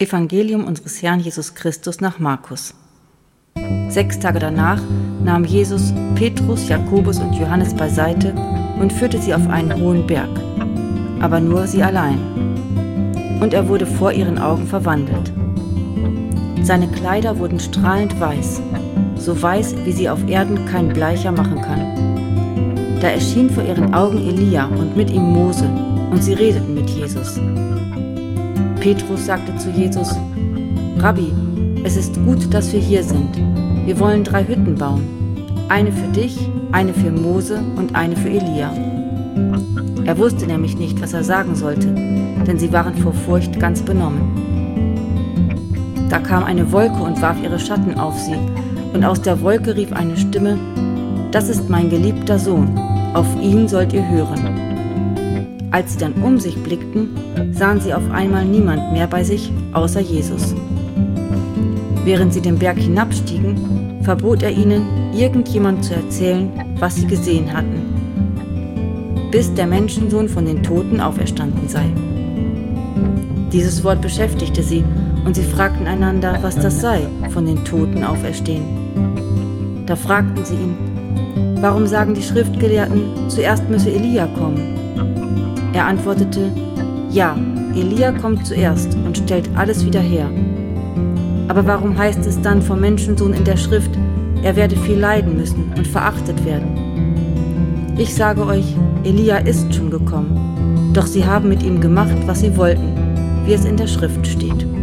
Evangelium unseres Herrn Jesus Christus nach Markus. 6 Tage danach nahm Jesus Petrus, Jakobus und Johannes beiseite und führte sie auf einen hohen Berg, aber nur sie allein. Und er wurde vor ihren Augen verwandelt. Seine Kleider wurden strahlend weiß, so weiß, wie sie auf Erden kein Bleicher machen kann. Da erschien vor ihren Augen Elia und mit ihm Mose, und sie redeten mit Jesus. Petrus sagte zu Jesus: Rabbi, es ist gut, dass wir hier sind. Wir wollen 3 Hütten bauen. Eine für dich, eine für Mose und eine für Elia. Er wusste nämlich nicht, was er sagen sollte, denn sie waren vor Furcht ganz benommen. Da kam eine Wolke und warf ihre Schatten auf sie, und aus der Wolke rief eine Stimme: Das ist mein geliebter Sohn, auf ihn sollt ihr hören. Als sie dann um sich blickten, sahen sie auf einmal niemand mehr bei sich, außer Jesus. Während sie den Berg hinabstiegen, verbot er ihnen, irgendjemand zu erzählen, was sie gesehen hatten, bis der Menschensohn von den Toten auferstanden sei. Dieses Wort beschäftigte sie, und sie fragten einander, was das sei, von den Toten auferstehen. Da fragten sie ihn: Warum sagen die Schriftgelehrten, zuerst müsse Elia kommen? Er antwortete: Ja, Elia kommt zuerst und stellt alles wieder her. Aber warum heißt es dann vom Menschensohn in der Schrift, er werde viel leiden müssen und verachtet werden? Ich sage euch, Elia ist schon gekommen, doch sie haben mit ihm gemacht, was sie wollten, wie es in der Schrift steht.